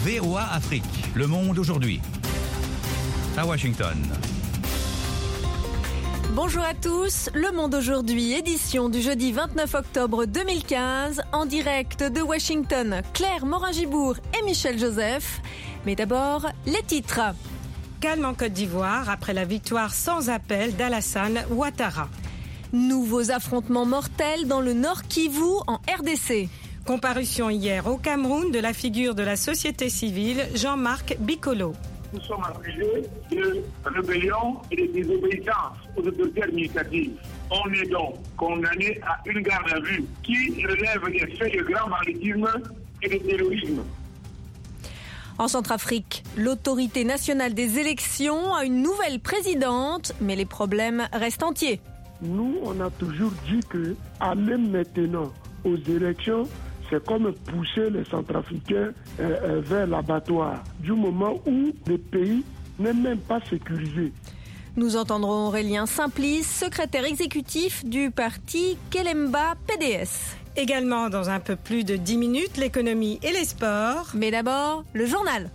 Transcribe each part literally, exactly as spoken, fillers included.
V O A Afrique. Le monde aujourd'hui. À Washington. Bonjour à tous, Le Monde aujourd'hui, édition du jeudi vingt-neuf octobre deux mille quinze, en direct de Washington, Claire Morin-Gibour et Michel Joseph. Mais d'abord, les titres. Calme en Côte d'Ivoire après la victoire sans appel d'Alassane Ouattara. Nouveaux affrontements mortels dans le Nord Kivu en R D C. Comparution hier au Cameroun de la figure de la société civile Jean-Marc Bikolo. Nous sommes accusés de rébellion et de désobéissance aux autorités administratives. On est donc condamné à une garde à vue qui relève des faits de grand banditisme et de terrorisme. En Centrafrique, l'autorité nationale des élections a une nouvelle présidente, mais les problèmes restent entiers. Nous, on a toujours dit que aller maintenant aux élections, c'est comme pousser les Centrafricains euh, vers l'abattoir, du moment où le pays n'est même pas sécurisé. Nous entendrons Aurélien Simplice, secrétaire exécutif du parti Kelemba P D S. Également dans un peu plus de dix minutes, l'économie et les sports. Mais d'abord, le journal.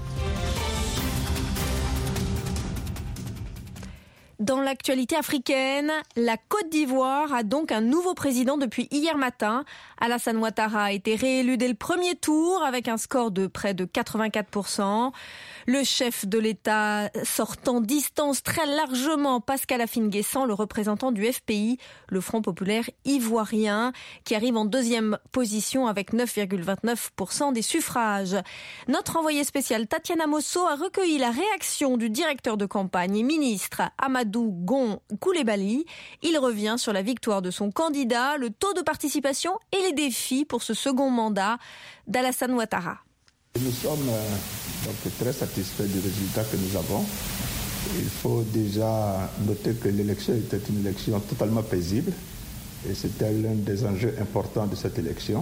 Dans l'actualité africaine, la Côte d'Ivoire a donc un nouveau président depuis hier matin. Alassane Ouattara a été réélu dès le premier tour avec un score de près de quatre-vingt-quatre pour cent. Le chef de l'État sortant distance très largement Pascal Afine-Guessant, le représentant du F P I, le Front populaire ivoirien, qui arrive en deuxième position avec neuf virgule vingt-neuf pour cent des suffrages. Notre envoyé spécial Tatiana Mosso a recueilli la réaction du directeur de campagne et ministre Amadou Gon Coulibaly. Il revient sur la victoire de son candidat, le taux de participation et les défis pour ce second mandat d'Alassane Ouattara. Nous sommes euh, donc très satisfaits du résultat que nous avons. Il faut déjà noter que l'élection était une élection totalement paisible et c'était l'un des enjeux importants de cette élection.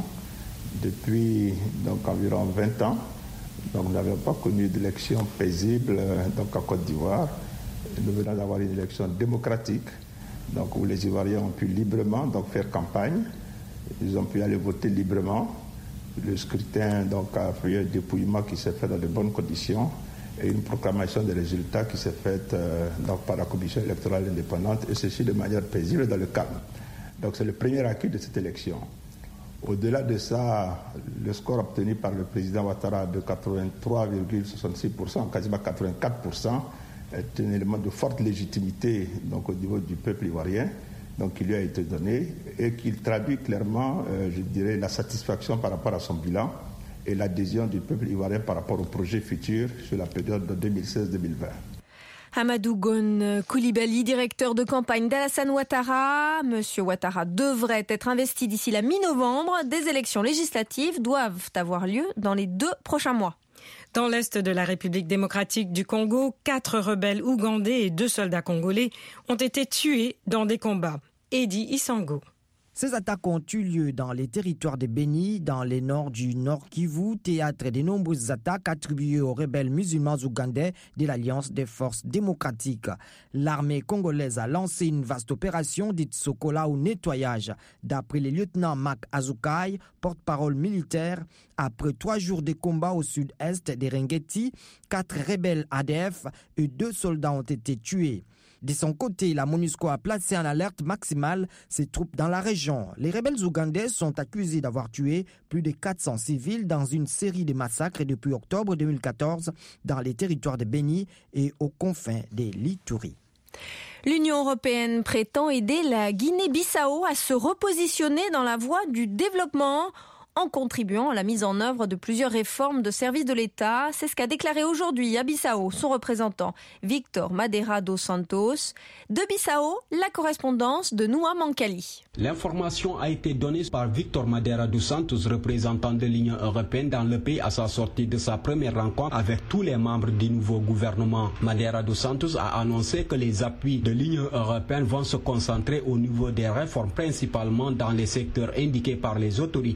Depuis donc, environ vingt ans, donc, nous n'avions pas connu d'élection paisible euh, donc, en Côte d'Ivoire. Nous venons d'avoir une élection démocratique donc, où les Ivoiriens ont pu librement donc, faire campagne. Ils ont pu aller voter librement. Le scrutin donc, a fait un dépouillement qui s'est fait dans de bonnes conditions et une proclamation des résultats qui s'est faite euh, donc, par la Commission électorale indépendante, et ceci de manière paisible et dans le calme. Donc c'est le premier acquis de cette élection. Au-delà de ça, le score obtenu par le président Ouattara de quatre-vingt-trois virgule soixante-six pour cent, quasiment quatre-vingt-quatre pour cent, est un élément de forte légitimité donc, au niveau du peuple ivoirien, donc qui lui a été donné et qui traduit clairement, euh, je dirais, la satisfaction par rapport à son bilan et l'adhésion du peuple ivoirien par rapport au projet futur sur la période de deux mille seize deux mille vingt. Amadou Gon Coulibaly, directeur de campagne d'Alassane Ouattara. Monsieur Ouattara devrait être investi d'ici la mi-novembre. Des élections législatives doivent avoir lieu dans les deux prochains mois. Dans l'est de la République démocratique du Congo, quatre rebelles ougandais et deux soldats congolais ont été tués dans des combats. Eddie Isango. Ces attaques ont eu lieu dans les territoires de Beni, dans les nord du Nord Kivu, théâtre des nombreuses attaques attribuées aux rebelles musulmans ougandais de l'Alliance des forces démocratiques. L'armée congolaise a lancé une vaste opération dite Sokola ou nettoyage. D'après le lieutenant Mac Azukai, porte-parole militaire, après trois jours de combats au sud-est des Rengeti, quatre rebelles A D F et deux soldats ont été tués. De son côté, la MONUSCO a placé en alerte maximale ses troupes dans la région. Les rebelles ougandais sont accusés d'avoir tué plus de quatre cents civils dans une série de massacres depuis octobre deux mille quatorze dans les territoires de Beni et aux confins des Lituri. L'Union européenne prétend aider la Guinée-Bissau à se repositionner dans la voie du développement en contribuant à la mise en œuvre de plusieurs réformes de services de l'État. C'est ce qu'a déclaré aujourd'hui à Bissau son représentant Victor Madeira dos Santos. De Bissau, la correspondance de Noua Mankali. L'information a été donnée par Victor Madeira dos Santos, représentant de l'Union européenne dans le pays à sa sortie de sa première rencontre avec tous les membres du nouveau gouvernement. Madeira dos Santos a annoncé que les appuis de l'Union européenne vont se concentrer au niveau des réformes, principalement dans les secteurs indiqués par les autorités bissau.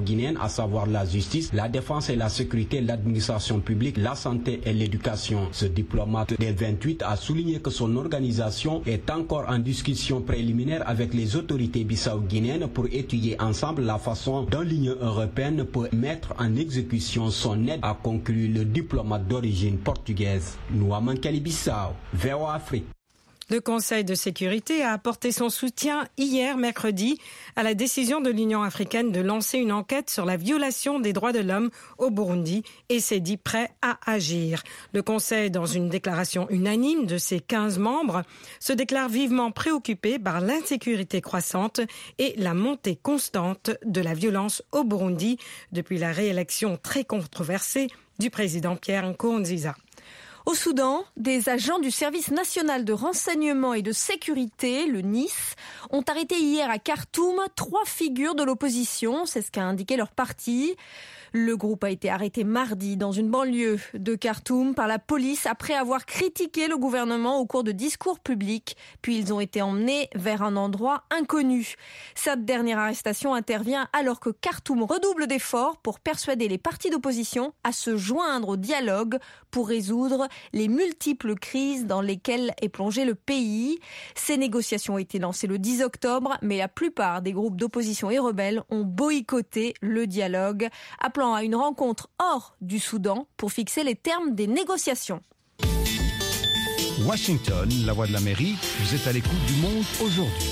bissau-guinéenne, à savoir la justice, la défense et la sécurité, l'administration publique, la santé et l'éducation. Ce diplomate des vingt-huit a souligné que son organisation est encore en discussion préliminaire avec les autorités bissau-guinéennes pour étudier ensemble la façon dont l'Union européenne peut mettre en exécution son aide, a conclu le diplomate d'origine portugaise. Nouamankeli Bissau, V O A Afrique. Le Conseil de sécurité a apporté son soutien hier, mercredi, à la décision de l'Union africaine de lancer une enquête sur la violation des droits de l'homme au Burundi et s'est dit prêt à agir. Le Conseil, dans une déclaration unanime de ses quinze membres, se déclare vivement préoccupé par l'insécurité croissante et la montée constante de la violence au Burundi depuis la réélection très controversée du président Pierre Nkurunziza. Au Soudan, des agents du service national de renseignement et de sécurité, le N I S, ont arrêté hier à Khartoum trois figures de l'opposition, c'est ce qu'a indiqué leur parti. Le groupe a été arrêté mardi dans une banlieue de Khartoum par la police après avoir critiqué le gouvernement au cours de discours publics. Puis ils ont été emmenés vers un endroit inconnu. Cette dernière arrestation intervient alors que Khartoum redouble d'efforts pour persuader les partis d'opposition à se joindre au dialogue pour résoudre les multiples crises dans lesquelles est plongé le pays. Ces négociations ont été lancées le dix octobre, mais la plupart des groupes d'opposition et rebelles ont boycotté le dialogue, appelant à une rencontre hors du Soudan pour fixer les termes des négociations. Washington, la voix de l'Amérique, vous êtes à l'écoute du monde aujourd'hui.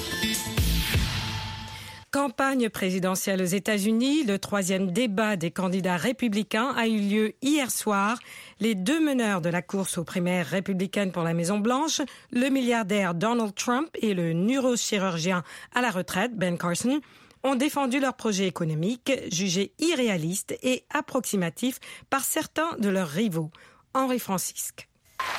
Campagne présidentielle aux États-Unis, le troisième débat des candidats républicains a eu lieu hier soir. Les deux meneurs de la course aux primaires républicaines pour la Maison-Blanche, le milliardaire Donald Trump et le neurochirurgien à la retraite Ben Carson, ont défendu leur projet économique, jugé irréaliste et approximatif par certains de leurs rivaux. Henri Francisque.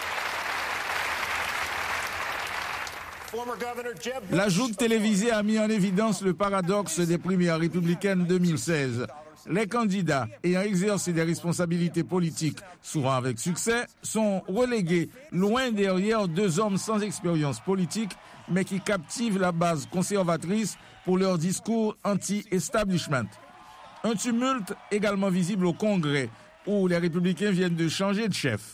La joute télévisée a mis en évidence le paradoxe des primaires républicaines deux mille seize. Les candidats ayant exercé des responsabilités politiques, souvent avec succès, sont relégués loin derrière deux hommes sans expérience politique, mais qui captivent la base conservatrice pour leur discours anti-establishment. Un tumulte également visible au Congrès, où les républicains viennent de changer de chef.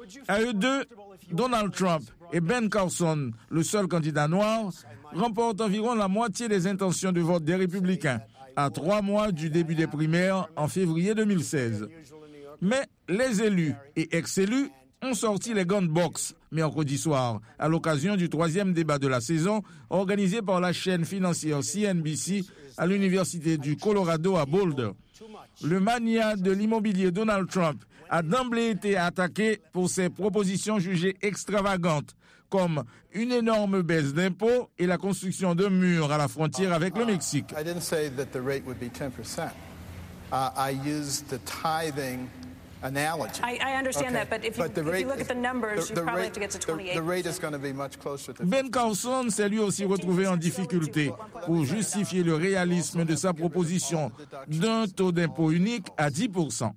À eux deux, Donald Trump et Ben Carson, le seul candidat noir, remportent environ la moitié des intentions de vote des républicains, à trois mois du début des primaires en février deux mille seize. Mais les élus et ex-élus ont sorti les gun box mercredi soir, à l'occasion du troisième débat de la saison organisé par la chaîne financière C N B C à l'université du Colorado à Boulder. Le mania de l'immobilier Donald Trump a d'emblée été attaqué pour ses propositions jugées extravagantes, comme une énorme baisse d'impôts et la construction d'un mur à la frontière avec le Mexique. I didn't say that the rate would be ten percent. Uh, I used the tithing analogy. I, I understand okay. that, but if you, but the if rate, you look at the numbers, the, you the probably rate, have to get to twenty-eight percent. The, the rate is going to be much closer to Ben Carson s'est lui aussi retrouvé en difficulté pour justifier le réalisme de sa proposition d'un taux d'impôt unique à dix pour cent.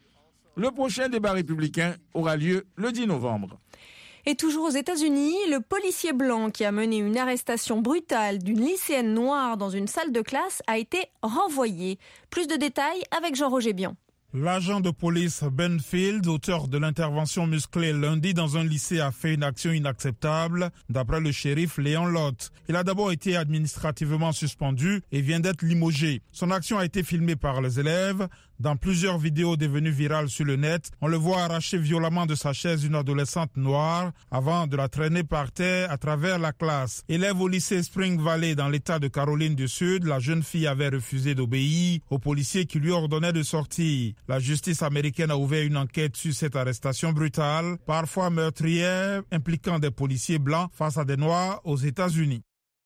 Le prochain débat républicain aura lieu le dix novembre. Et toujours aux États-Unis, le policier blanc qui a mené une arrestation brutale d'une lycéenne noire dans une salle de classe a été renvoyé. Plus de détails avec Jean-Roger Bian. L'agent de police Ben Field, auteur de l'intervention musclée lundi dans un lycée, a fait une action inacceptable, d'après le shérif Léon Lott. Il a d'abord été administrativement suspendu et vient d'être limogé. Son action a été filmée par les élèves. Dans plusieurs vidéos devenues virales sur le net, on le voit arracher violemment de sa chaise une adolescente noire avant de la traîner par terre à travers la classe. Élève au lycée Spring Valley dans l'État de Caroline du Sud, la jeune fille avait refusé d'obéir aux policiers qui lui ordonnaient de sortir. La justice américaine a ouvert une enquête sur cette arrestation brutale, parfois meurtrière, impliquant des policiers blancs face à des noirs aux États-Unis.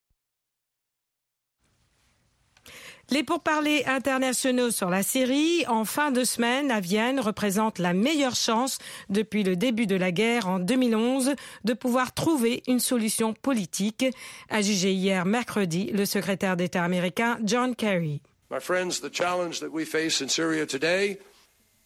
Les pourparlers internationaux sur la Syrie, en fin de semaine à Vienne, représentent la meilleure chance depuis le début de la guerre en deux mille onze de pouvoir trouver une solution politique, a jugé hier mercredi le secrétaire d'État américain John Kerry. My friends, the challenge that we face in Syria today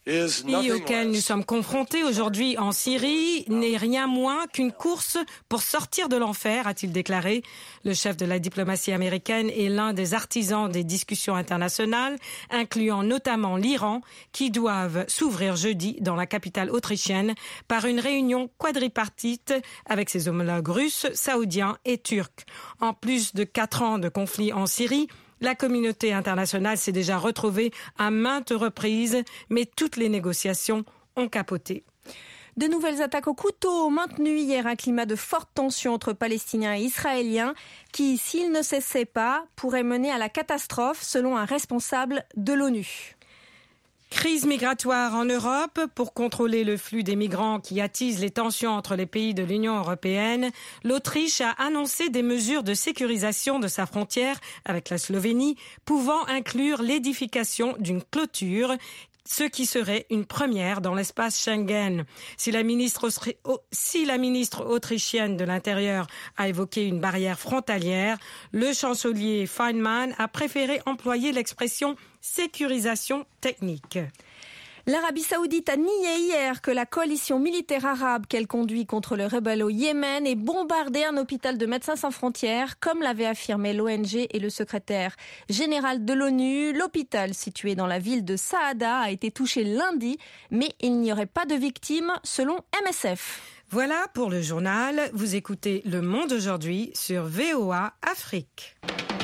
pays auquel nous sommes confrontés aujourd'hui en Syrie n'est rien moins qu'une course pour sortir de l'enfer, a-t-il déclaré. Le chef de la diplomatie américaine est l'un des artisans des discussions internationales, incluant notamment l'Iran, qui doivent s'ouvrir jeudi dans la capitale autrichienne par une réunion quadripartite avec ses homologues russes, saoudiens et turcs. En plus de quatre ans de conflit en Syrie, la communauté internationale s'est déjà retrouvée à maintes reprises, mais toutes les négociations ont capoté. De nouvelles attaques au couteau ont maintenu hier un climat de forte tension entre Palestiniens et Israéliens qui, s'ils ne cessaient pas, pourraient mener à la catastrophe, selon un responsable de l'ONU. Crise migratoire en Europe. Pour contrôler le flux des migrants qui attise les tensions entre les pays de l'Union européenne, l'Autriche a annoncé des mesures de sécurisation de sa frontière avec la Slovénie, pouvant inclure l'édification d'une clôture, ce qui serait une première dans l'espace Schengen. Si la ministre, si la ministre autrichienne de l'Intérieur a évoqué une barrière frontalière, le chancelier Feynman a préféré employer l'expression sécurisation technique. L'Arabie saoudite a nié hier que la coalition militaire arabe qu'elle conduit contre les rebelles au Yémen ait bombardé un hôpital de Médecins sans frontières, comme l'avaient affirmé l'O N G et le secrétaire général de l'ONU. L'hôpital situé dans la ville de Saada a été touché lundi, mais il n'y aurait pas de victimes selon M S F. Voilà pour le journal. Vous écoutez Le Monde aujourd'hui sur V O A Afrique.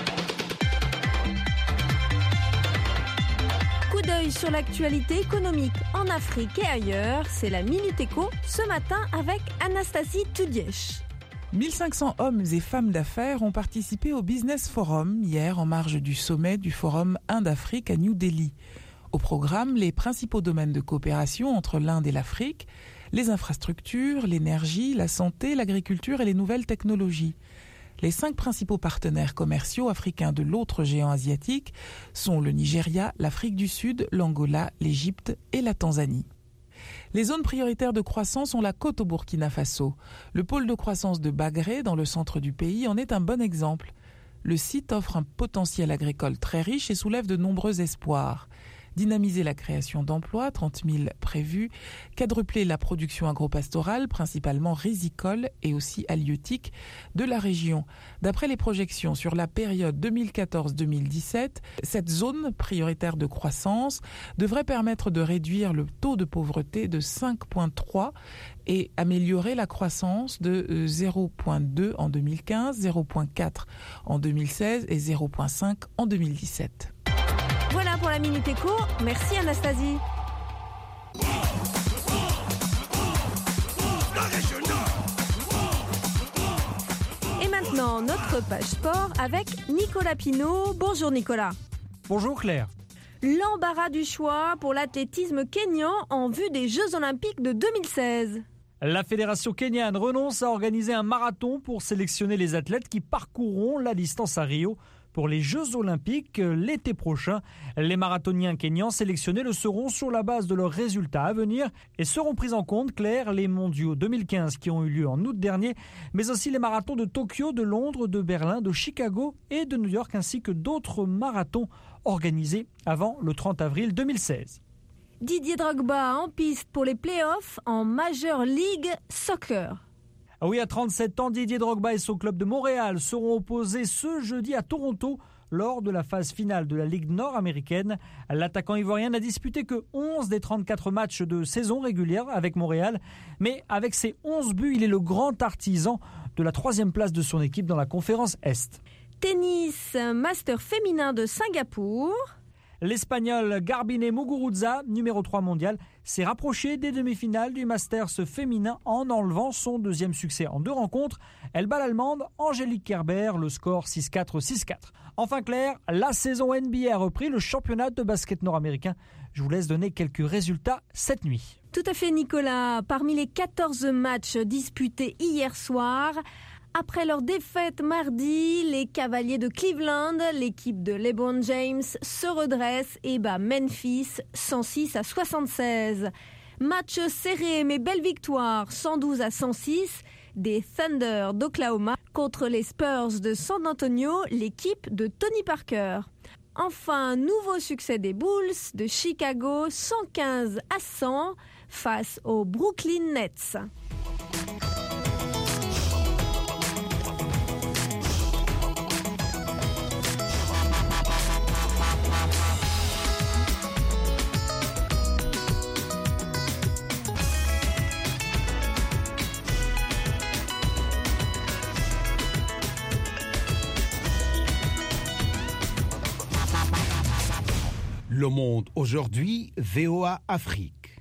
Coup d'œil sur l'actualité économique en Afrique et ailleurs, c'est la Minute Éco ce matin avec Anastasie Tudièche. mille cinq cents hommes et femmes d'affaires ont participé au Business Forum hier en marge du sommet du Forum Inde-Afrique à New Delhi. Au programme, les principaux domaines de coopération entre l'Inde et l'Afrique, les infrastructures, l'énergie, la santé, l'agriculture et les nouvelles technologies. Les cinq principaux partenaires commerciaux africains de l'autre géant asiatique sont le Nigeria, l'Afrique du Sud, l'Angola, l'Égypte et la Tanzanie. Les zones prioritaires de croissance sont la côte au Burkina Faso. Le pôle de croissance de Bagré, dans le centre du pays, en est un bon exemple. Le site offre un potentiel agricole très riche et soulève de nombreux espoirs. Dynamiser la création d'emplois, trente mille prévus, quadrupler la production agropastorale, principalement risicole et aussi halieutique, de la région. D'après les projections sur la période deux mille quatorze deux mille dix-sept, cette zone prioritaire de croissance devrait permettre de réduire le taux de pauvreté de cinq virgule trois et améliorer la croissance de zéro virgule deux en deux mille quinze, zéro virgule quatre en deux mille seize et zéro virgule cinq en deux mille dix-sept. Voilà pour la Minute Éco. Merci Anastasie. Et maintenant, notre page sport avec Nicolas Pinault. Bonjour Nicolas. Bonjour Claire. L'embarras du choix pour l'athlétisme kényan en vue des Jeux Olympiques de deux mille seize. La fédération kenyane renonce à organiser un marathon pour sélectionner les athlètes qui parcourront la distance à Rio. Pour les Jeux Olympiques l'été prochain, les marathoniens kenyans sélectionnés le seront sur la base de leurs résultats à venir et seront pris en compte, Claire, les mondiaux deux mille quinze qui ont eu lieu en août dernier, mais aussi les marathons de Tokyo, de Londres, de Berlin, de Chicago et de New York, ainsi que d'autres marathons organisés avant le trente avril deux mille seize. Didier Drogba en piste pour les playoffs en Major League Soccer. Ah oui, à trente-sept ans, Didier Drogba et son club de Montréal seront opposés ce jeudi à Toronto lors de la phase finale de la Ligue nord-américaine. L'attaquant ivoirien n'a disputé que onze des trente-quatre matchs de saison régulière avec Montréal, mais avec ses onze buts, il est le grand artisan de la troisième place de son équipe dans la conférence Est. Tennis, master féminin de Singapour. L'Espagnol Garbine Muguruza, numéro trois mondial, s'est rapproché des demi-finales du Masters féminin en enlevant son deuxième succès en deux rencontres. Elle bat l'Allemande Angélique Kerber, le score six quatre six quatre. Enfin Claire, la saison N B A a repris, le championnat de basket nord-américain. Je vous laisse donner quelques résultats cette nuit. Tout à fait Nicolas, parmi les quatorze matchs disputés hier soir, après leur défaite mardi, les Cavaliers de Cleveland, l'équipe de LeBron James, se redresse et bat Memphis cent six à soixante-seize. Match serré mais belle victoire, cent douze à cent six des Thunder d'Oklahoma contre les Spurs de San Antonio, l'équipe de Tony Parker. Enfin, nouveau succès des Bulls de Chicago, cent quinze à cent face aux Brooklyn Nets. Le Monde aujourd'hui, V O A Afrique.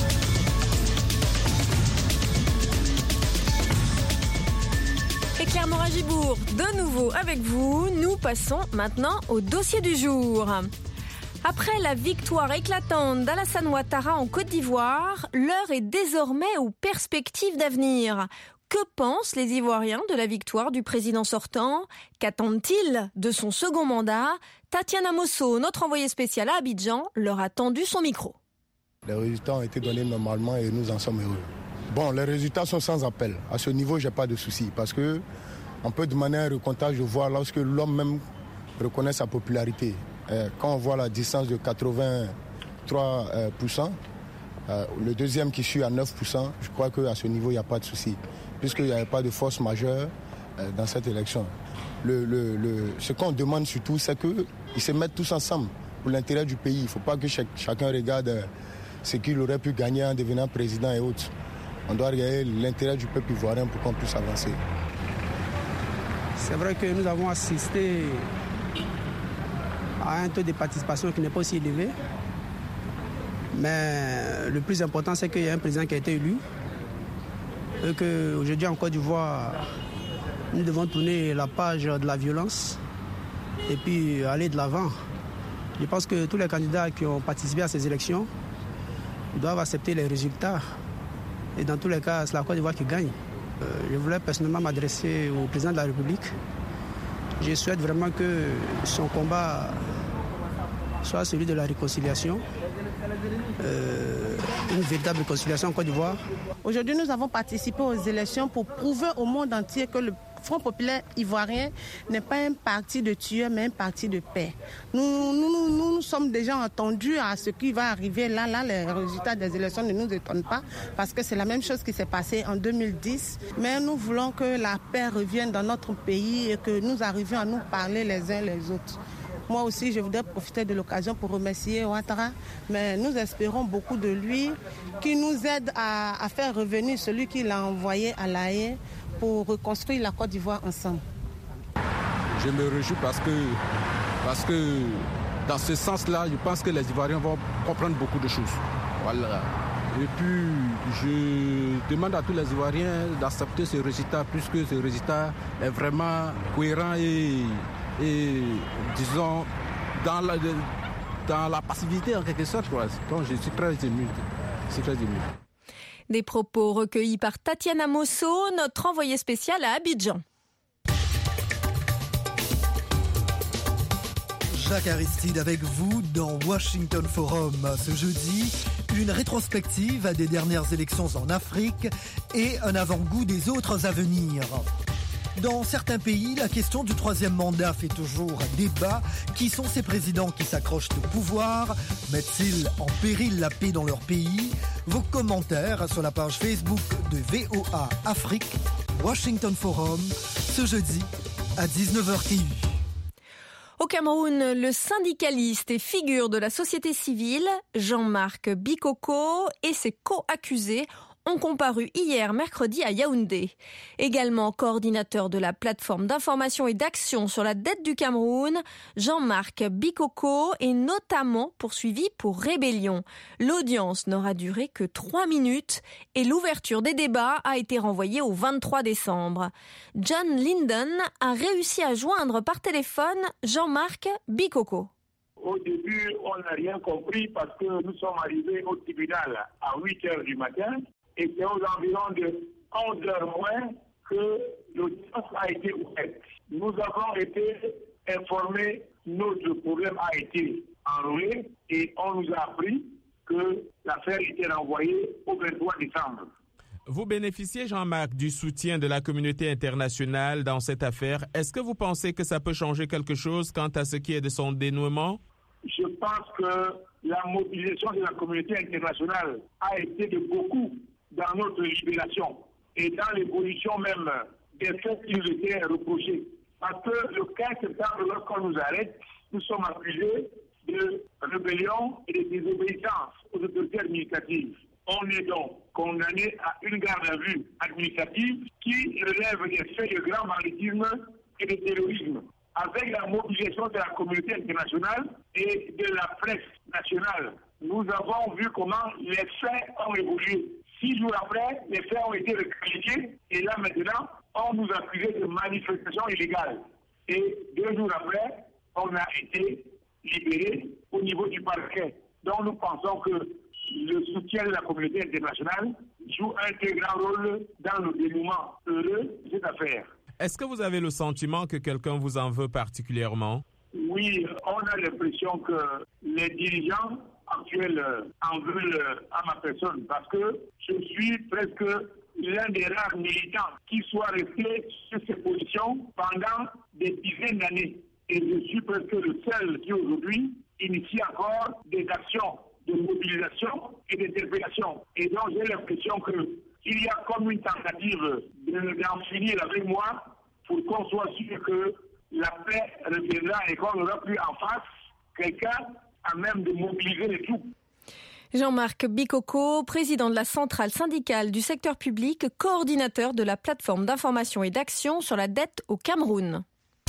Et Claire Morin-Gibourg, de nouveau avec vous, nous passons maintenant au dossier du jour. Après la victoire éclatante d'Alassane Ouattara en Côte d'Ivoire, l'heure est désormais aux perspectives d'avenir. Que pensent les Ivoiriens de la victoire du président sortant? Qu'attendent-ils de son second mandat? Tatiana Mosso, notre envoyée spéciale à Abidjan, leur a tendu son micro. Les résultats ont été donnés normalement et nous en sommes heureux. Bon, les résultats sont sans appel. À ce niveau, je n'ai pas de souci parce que on peut demander un recomptage de voir lorsque l'homme même reconnaît sa popularité. Quand on voit la distance de quatre-vingt-trois pour cent, le deuxième qui suit à neuf pour cent, je crois qu'à ce niveau, il n'y a pas de souci, puisqu'il n'y avait pas de force majeure dans cette élection. Le, le, le, ce qu'on demande surtout, c'est qu'ils se mettent tous ensemble pour l'intérêt du pays. Il ne faut pas que chaque, chacun regarde ce qu'il aurait pu gagner en devenant président et autres. On doit regarder l'intérêt du peuple ivoirien pour qu'on puisse avancer. C'est vrai que nous avons assisté à un taux de participation qui n'est pas aussi élevé. Mais le plus important, c'est qu'il y a un président qui a été élu. Et qu'aujourd'hui, en Côte d'Ivoire, nous devons tourner la page de la violence et puis aller de l'avant. Je pense que tous les candidats qui ont participé à ces élections doivent accepter les résultats. Et dans tous les cas, c'est la Côte d'Ivoire qui gagne. Euh, je voulais personnellement m'adresser au président de la République. Je souhaite vraiment que son combat soit celui de la réconciliation. Euh, une véritable réconciliation en Côte d'Ivoire. Aujourd'hui, nous avons participé aux élections pour prouver au monde entier que le Front populaire ivoirien n'est pas un parti de tueurs, mais un parti de paix. Nous nous, nous, nous sommes déjà entendus à ce qui va arriver là. Là, les résultats des élections ne nous étonnent pas, parce que c'est la même chose qui s'est passée en deux mille dix. Mais nous voulons que la paix revienne dans notre pays et que nous arrivions à nous parler les uns les autres. Moi aussi, je voudrais profiter de l'occasion pour remercier Ouattara, mais nous espérons beaucoup de lui, qui nous aide à, à faire revenir celui qui l'a envoyé à La Haye pour reconstruire la Côte d'Ivoire ensemble. Je me réjouis parce que, parce que dans ce sens-là, je pense que les Ivoiriens vont comprendre beaucoup de choses. Voilà. Et puis, je demande à tous les Ivoiriens d'accepter ce résultat, puisque ce résultat est vraiment cohérent et... et disons dans la, dans la passivité en quelque sorte. Donc je suis très ému. Je suis très ému. Des propos recueillis par Tatiana Mosso, notre envoyée spéciale à Abidjan. Jacques Aristide avec vous dans Washington Forum. Ce jeudi, une rétrospective des dernières élections en Afrique et un avant-goût des autres à venir. Dans certains pays, la question du troisième mandat fait toujours débat. Qui sont ces présidents qui s'accrochent au pouvoir? Mettent-ils en péril la paix dans leur pays? Vos commentaires sur la page Facebook de V O A Afrique, Washington Forum, ce jeudi à dix-neuf heures T U. Au Cameroun, le syndicaliste et figure de la société civile, Jean-Marc Bikoko, et ses co-accusés ont comparu hier mercredi à Yaoundé. Également coordinateur de la plateforme d'information et d'action sur la dette du Cameroun, Jean-Marc Bikoko est notamment poursuivi pour rébellion. L'audience n'aura duré que trois minutes et l'ouverture des débats a été renvoyée au vingt-trois décembre. John Linden a réussi à joindre par téléphone Jean-Marc Bikoko. Au début, on n'a rien compris parce que nous sommes arrivés au tribunal à huit heures du matin. Et c'est aux environs de onze heures moins que l'audience a été ouverte. Nous avons été informés, notre problème a été enrôlé et on nous a appris que l'affaire était renvoyée au vingt-trois décembre. Vous bénéficiez, Jean-Marc, du soutien de la communauté internationale dans cette affaire. Est-ce que vous pensez que ça peut changer quelque chose quant à ce qui est de son dénouement? Je pense que la mobilisation de la communauté internationale a été de beaucoup dans notre libération et dans l'évolution même des faits qui nous étaient reprochés. Parce que le quinze septembre, lorsqu'on nous arrête, nous sommes accusés de rébellion et de désobéissance aux autorités administratives. On est donc condamné à une garde à vue administrative qui relève des faits de grand banditisme et de terrorisme. Avec la mobilisation de la communauté internationale et de la presse nationale, nous avons vu comment les faits ont évolué. Six jours après, les faits ont été requalifiés et là maintenant, on nous accusait de manifestation illégale. Et deux jours après, on a été libérés au niveau du parquet. Donc nous pensons que le soutien de la communauté internationale joue un très grand rôle dans le dénouement heureux de cette affaire. Est-ce que vous avez le sentiment que quelqu'un vous en veut particulièrement? Oui, on a l'impression que les dirigeants actuels en veulent à ma personne parce que je suis presque l'un des rares militants qui soit resté sur ces positions pendant des dizaines d'années. Et je suis presque le seul qui aujourd'hui initie encore des actions de mobilisation et d'interpellation. Et donc j'ai l'impression qu'il y a comme une tentative de, d'en finir avec moi pour qu'on soit sûr que la paix reviendra et qu'on n'aura plus en face quelqu'un à même de mobiliser les troupes. Jean-Marc Bikoko, président de la centrale syndicale du secteur public, coordinateur de la plateforme d'information et d'action sur la dette au Cameroun.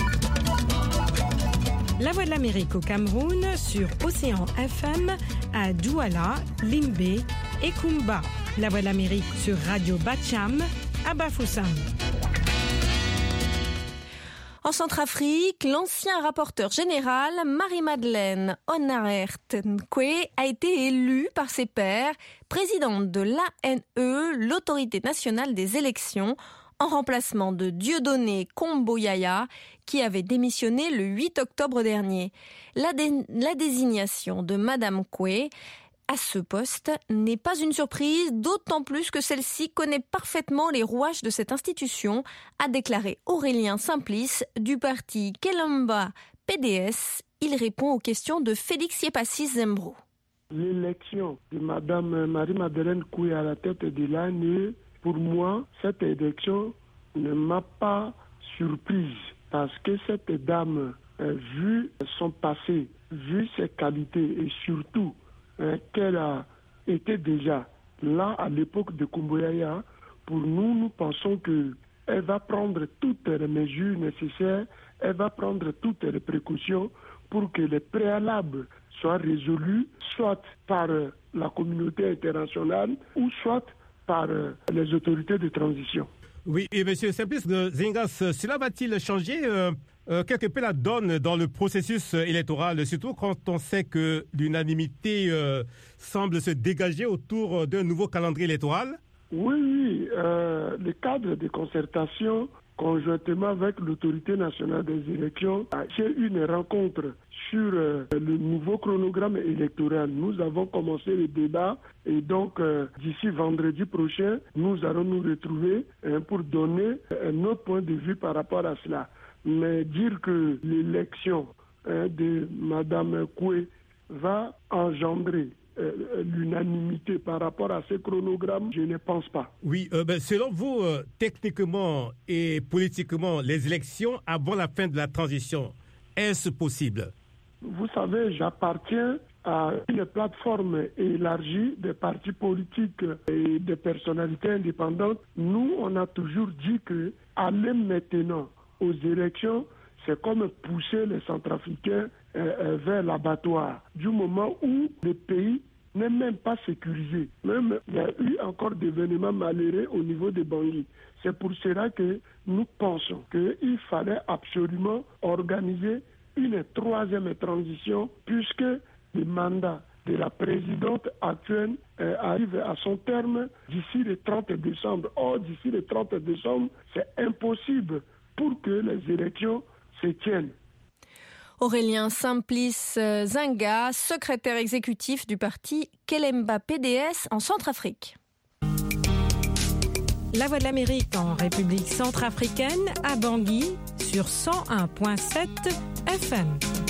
La Voix de l'Amérique au Cameroun sur Océan F M à Douala, Limbe et Kumba. La Voix de l'Amérique sur Radio Bacham à Bafoussam. En Centrafrique, l'ancien rapporteur général Marie-Madeleine Onarert-Nkwe a été élue par ses pairs présidente de l'A N E, l'autorité nationale des élections, en remplacement de Dieudonné Komboyaya, qui avait démissionné le huit octobre dernier. La, dé- la désignation de Madame Nkwe à ce poste n'est pas une surprise, d'autant plus que celle-ci connaît parfaitement les rouages de cette institution, a déclaré Aurélien Simplice du parti Kelemba P D S. Il répond aux questions de Félix Yepassis Zembro. L'élection de Madame Marie-Madeleine Nkwe à la tête de l'A N E, pour moi, cette élection ne m'a pas surprise parce que cette dame, vu son passé, vu ses qualités et surtout Hein, qu'elle a été déjà là à l'époque de Komboyaya, pour nous, nous pensons qu'elle va prendre toutes les mesures nécessaires, elle va prendre toutes les précautions pour que les préalables soient résolus, soit par euh, la communauté internationale ou soit par euh, les autorités de transition. Oui, et M. Simplice Zingas, cela va-t-il changer euh, euh, quelque peu la donne dans le processus électoral, surtout quand on sait que l'unanimité euh, semble se dégager autour d'un nouveau calendrier électoral? Oui, oui, euh, le cadre de concertation conjointement avec l'autorité nationale des élections, j'ai eu une rencontre sur euh, le nouveau chronogramme électoral. Nous avons commencé le débat et donc euh, d'ici vendredi prochain, nous allons nous retrouver hein, pour donner un autre point de vue par rapport à cela. Mais dire que l'élection hein, de Mme Nkwe va engendrer Euh, l'unanimité par rapport à ce chronogramme, je ne pense pas. Oui, euh, ben, selon vous, euh, techniquement et politiquement, les élections avant la fin de la transition, est-ce possible? Vous savez, j'appartiens à une plateforme élargie des partis politiques et des personnalités indépendantes. Nous, on a toujours dit que aller maintenant aux élections, c'est comme pousser les Centrafricains euh, vers l'abattoir. Du moment où le pays n'est même pas sécurisé. Même il y a eu encore des événements malheureux au niveau des Bangui. C'est pour cela que nous pensons qu'il fallait absolument organiser une troisième transition puisque le mandat de la présidente actuelle euh, arrive à son terme d'ici le trente décembre. Or, d'ici le trente décembre, c'est impossible pour que les élections se tiennent. Aurélien Simplice Zinga, secrétaire exécutif du parti Kelemba P D S en Centrafrique. La Voix de l'Amérique en République centrafricaine à Bangui sur cent un virgule sept F M.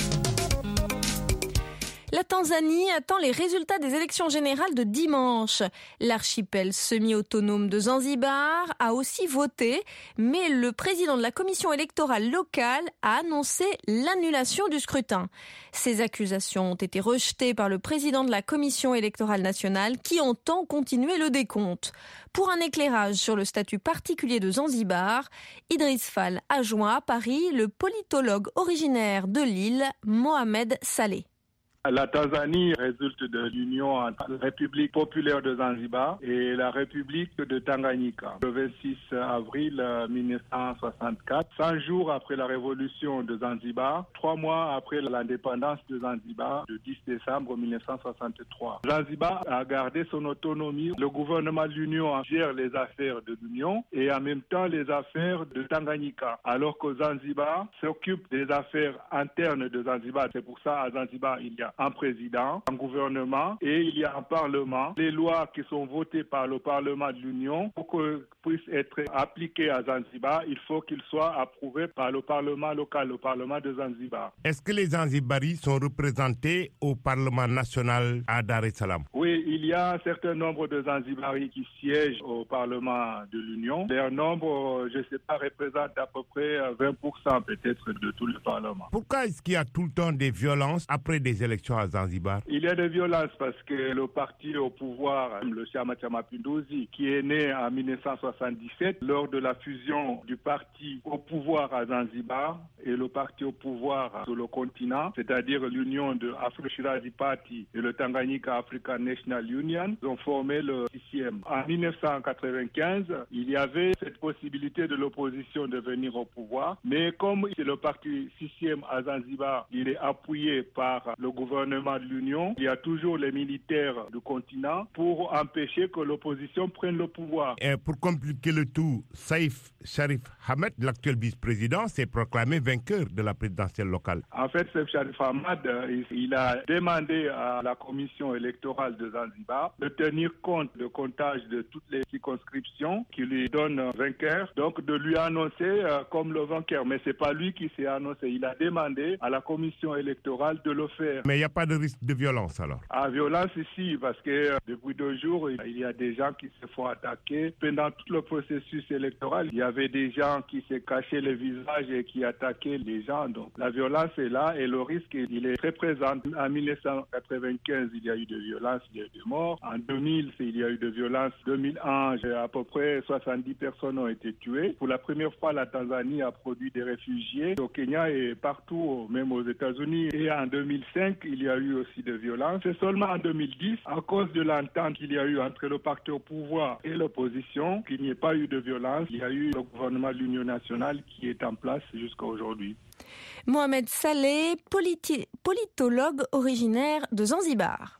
La Tanzanie attend les résultats des élections générales de dimanche. L'archipel semi-autonome de Zanzibar a aussi voté, mais le président de la commission électorale locale a annoncé l'annulation du scrutin. Ces accusations ont été rejetées par le président de la commission électorale nationale qui entend continuer le décompte. Pour un éclairage sur le statut particulier de Zanzibar, Idriss Fall a joint à Paris le politologue originaire de l'île, Mohamed Saleh. La Tanzanie résulte de l'union entre la République populaire de Zanzibar et la République de Tanganyika. Le vingt-six avril mille neuf cent soixante-quatre, cent jours après la révolution de Zanzibar, trois mois après l'indépendance de Zanzibar, le dix décembre mille neuf cent soixante-trois. Zanzibar a gardé son autonomie. Le gouvernement de l'Union gère les affaires de l'Union et en même temps les affaires de Tanganyika, alors que Zanzibar s'occupe des affaires internes de Zanzibar. C'est pour ça à Zanzibar, il y a un président, un gouvernement et il y a un parlement. Les lois qui sont votées par le Parlement de l'Union, pour qu'elles puissent être appliquées à Zanzibar, il faut qu'ils soient approuvés par le Parlement local, le Parlement de Zanzibar. Est-ce que les Zanzibaris sont représentés au Parlement national à Dar es Salaam? Oui, il y a un certain nombre de Zanzibaris qui siègent au Parlement de l'Union. Leur nombre, je ne sais pas, représente à peu près vingt pour cent peut-être de tout le Parlement. Pourquoi est-ce qu'il y a tout le temps des violences après des élections à Zanzibar? Il y a des violences parce que le parti au pouvoir, le Chama cha Mapinduzi, qui est né en mille neuf cent soixante-dix-sept, lors de la fusion du parti au pouvoir à Zanzibar et le parti au pouvoir sur le continent, c'est-à-dire l'union de Afro-Shirazi Party et le Tanganyika African National Union, ont formé le C C M. En mille neuf cent quatre-vingt-quinze, il y avait cette possibilité de l'opposition de venir au pouvoir, mais comme c'est le parti C C M à Zanzibar, il est appuyé par le gouvernement de l'Union, il y a toujours les militaires du continent pour empêcher que l'opposition prenne le pouvoir. Et pour compliquer le tout, Saïf Sharif Hamad, l'actuel vice-président, s'est proclamé vainqueur de la présidentielle locale. En fait, Saïf Sharif Hamad, il a demandé à la commission électorale de Zanzibar de tenir compte du comptage de toutes les circonscriptions qui lui donnent vainqueur, donc de lui annoncer comme le vainqueur. Mais c'est pas lui qui s'est annoncé. Il a demandé à la commission électorale de le faire. Mais il n'y a pas de risque de violence alors? Ah, violence ici, parce que euh, depuis deux jours, il y a des gens qui se font attaquer. Pendant tout le processus électoral, il y avait des gens qui se cachaient les visages et qui attaquaient les gens. Donc la violence est là et le risque, il est très présent. En mille neuf cent quatre-vingt-quinze, il y a eu de violence, il y a eu des morts. En deux mille, il y a eu de violence. deux mille un, à peu près soixante-dix personnes ont été tuées. Pour la première fois, la Tanzanie a produit des réfugiés au Kenya et partout, même aux États-Unis. Et en deux mille cinq, il y a eu aussi de violence. C'est seulement en deux mille dix, à cause de l'entente qu'il y a eu entre le parti au pouvoir et l'opposition, qu'il n'y ait pas eu de violence. Il y a eu le gouvernement de l'Union nationale qui est en place jusqu'à aujourd'hui. Mohamed Saleh, politi- politologue originaire de Zanzibar.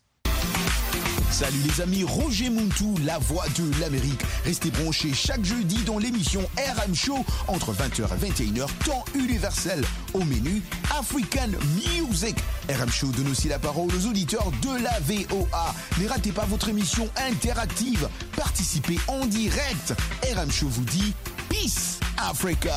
Salut les amis, Roger Muntu, la voix de l'Amérique. Restez branchés chaque jeudi dans l'émission R M Show entre vingt heures et vingt et une heures, temps universel. Au menu, African Music. R M Show donne aussi la parole aux auditeurs de la V O A. Ne ratez pas votre émission interactive. Participez en direct. R M Show vous dit Peace Africa.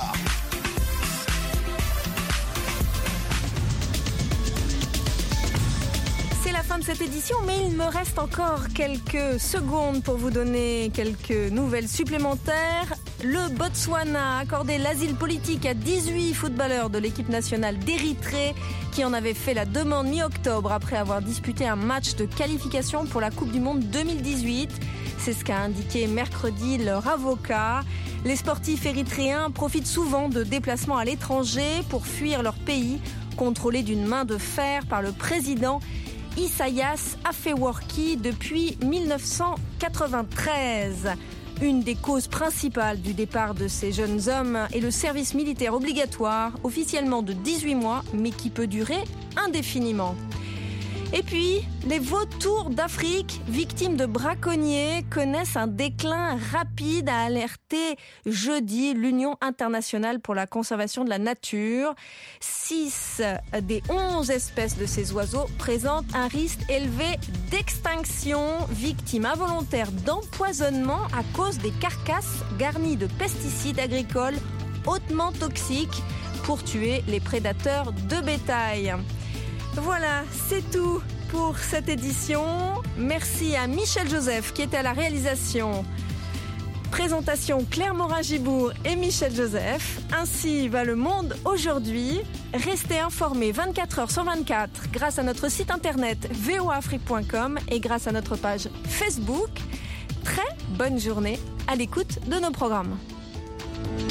C'est la fin de cette édition, mais il me reste encore quelques secondes pour vous donner quelques nouvelles supplémentaires. Le Botswana a accordé l'asile politique à dix-huit footballeurs de l'équipe nationale d'Érythrée qui en avaient fait la demande mi-octobre après avoir disputé un match de qualification pour la Coupe du Monde deux mille dix-huit. C'est ce qu'a indiqué mercredi leur avocat. Les sportifs érythréens profitent souvent de déplacements à l'étranger pour fuir leur pays, contrôlé d'une main de fer par le président Isaias Afewerki depuis mille neuf cent quatre-vingt-treize. Une des causes principales du départ de ces jeunes hommes est le service militaire obligatoire, officiellement de dix-huit mois, mais qui peut durer indéfiniment. Et puis, les vautours d'Afrique, victimes de braconniers, connaissent un déclin rapide, a alerté jeudi l'Union internationale pour la conservation de la nature. Six des onze espèces de ces oiseaux présentent un risque élevé d'extinction, victimes involontaires d'empoisonnement à cause des carcasses garnies de pesticides agricoles hautement toxiques pour tuer les prédateurs de bétail. Voilà, c'est tout pour cette édition. Merci à Michel Joseph qui était à la réalisation. Présentation Claire Morin-Gibourg et Michel Joseph. Ainsi va le monde aujourd'hui. Restez informés vingt-quatre heures sur vingt-quatre grâce à notre site internet v o a afrique point com et grâce à notre page Facebook. Très bonne journée à l'écoute de nos programmes.